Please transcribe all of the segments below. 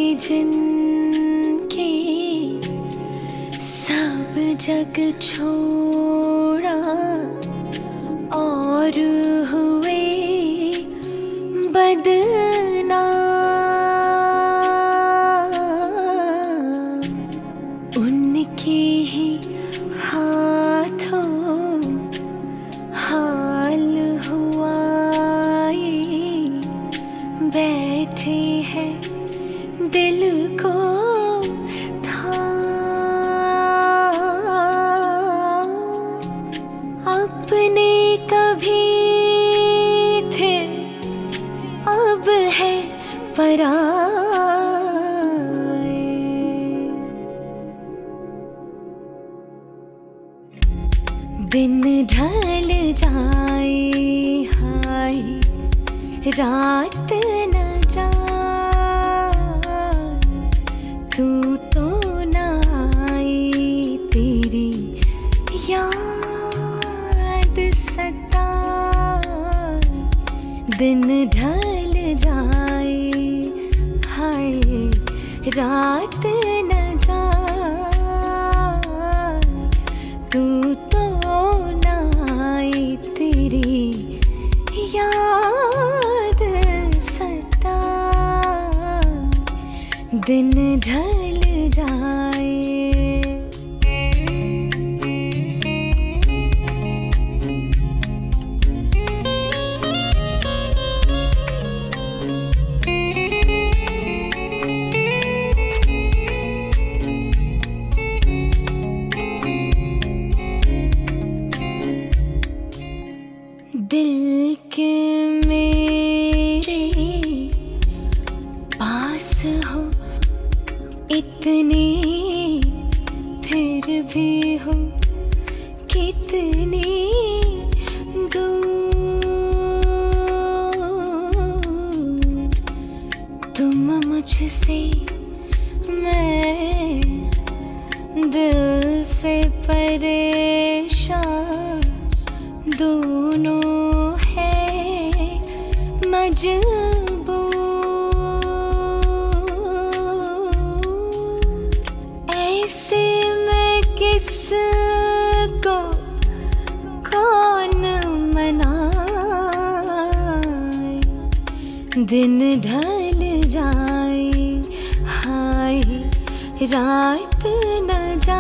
जिनके सब जग छोड़ा और हुए बदनाम, उनके ही हाथों हाल हुआ ये, बैठे हैं दिल को थाम। अपने कभी थे अब है पराए, दिन ढल जाए हाय रात न जाए, तू तो ना आई तेरी याद सताए। दिन ढल जाए हाय रात न जाए, तू तो ना आई तेरी याद सताए। दिन ढल जाए। दिल के मेरे पास हो इतने, फिर भी हो कितने दूर। तुम मुझसे मैं दिल से परेशान, दोनों है मजबूर। ऐसे में किसको कौन मनाए, दिन ढल जाए हाय रात न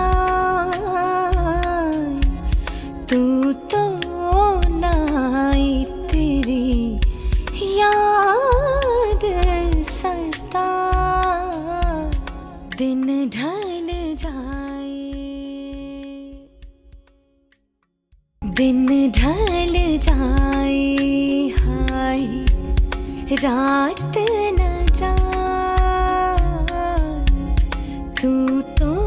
जाए, तू तो ना आई तेरी याद सताए। दिन ढल जाए, दिन ढल जाए हाय रात न जाए, तू तो